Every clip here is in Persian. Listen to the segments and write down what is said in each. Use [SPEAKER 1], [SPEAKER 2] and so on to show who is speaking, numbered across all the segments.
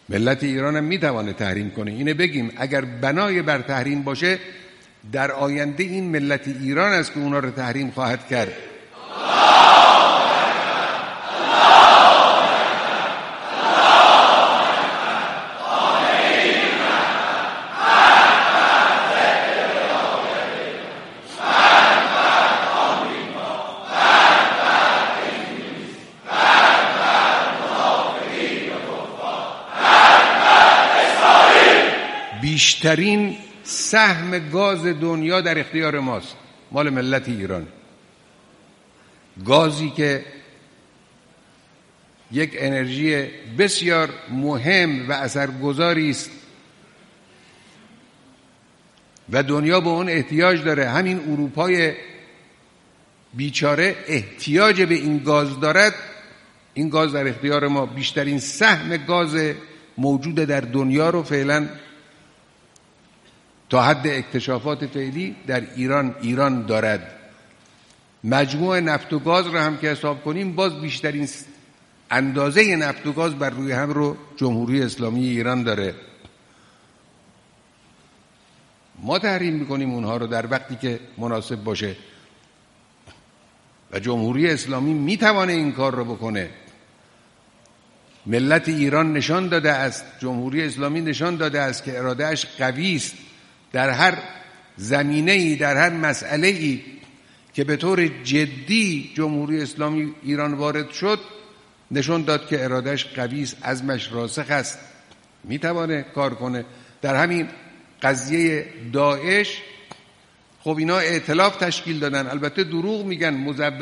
[SPEAKER 1] ملت ایران هم میتوانه تحریم کنه. اینه بگیم اگر بنای بر تحریم باشه در آینده این ملت ایران است که اونا رو تحریم خواهد کرد. بیشترین سهم گاز دنیا در اختیار ماست، مال ملت ایران. گازی که یک انرژی بسیار مهم و اثرگذاری است و دنیا به اون احتیاج داره. همین اروپای بیچاره احتیاج به این گاز دارد. این گاز در اختیار ما بیشترین سهم گاز موجود در دنیا رو فعلا تا حد اکتشافات فعلی در ایران دارد. مجموع نفت و گاز رو هم که حساب کنیم باز بیشترین اندازه نفت و گاز بر روی هم رو جمهوری اسلامی ایران داره. ما تحریم میکنیم اونها رو در وقتی که مناسب باشه و جمهوری اسلامی میتوانه این کار رو بکنه. ملت ایران نشان داده است، جمهوری اسلامی نشان داده است که ارادهش قوی است. در هر زمینه‌ای، در هر مسئله‌ای که به طور جدی جمهوری اسلامی ایران وارد شد نشان داد که ارادهش قوی است، عزمش راسخ است، میتوانه کار کنه. در همین قضیه داعش خب اینا ائتلاف تشکیل دادن، البته دروغ میگن،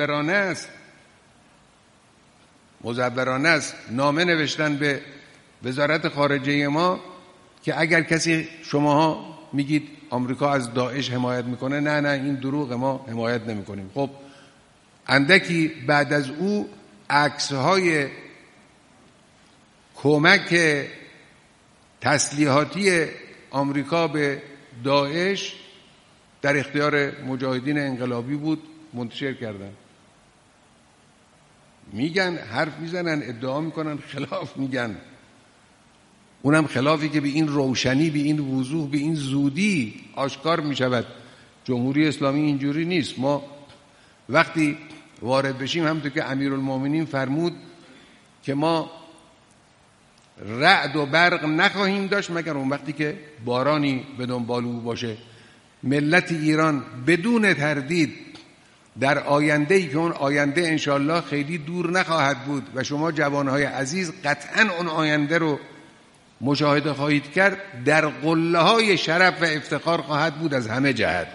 [SPEAKER 1] مزورانه است. نامه نوشتن به وزارت خارجه ما که اگر کسی شماها میگید آمریکا از داعش حمایت میکنه، نه این دروغ، ما حمایت نمیکنیم. خب اندکی بعد از او عکسهای کمک تسلیحاتی آمریکا به داعش در اختیار مجاهدین انقلابی بود، منتشر کردن. میگن، حرف میزنن، ادعا میکنن، خلاف میگن. اونم خلافی که به این روشنی، به این وضوح، به این زودی آشکار میشود. جمهوری اسلامی اینجوری نیست. ما وقتی وارد بشیم همونطور که امیرالمومنین فرمود که ما رعد و برق نخواهیم داشت مگر اون وقتی که بارانی به دنبال او باشه. ملت ایران بدون تردید در آینده‌ای که اون آینده انشالله خیلی دور نخواهد بود و شما جوانهای عزیز قطعاً اون آینده رو مشاهده خواهید کرد، در قله‌های شرف و افتخار خواهد بود از همه جهت.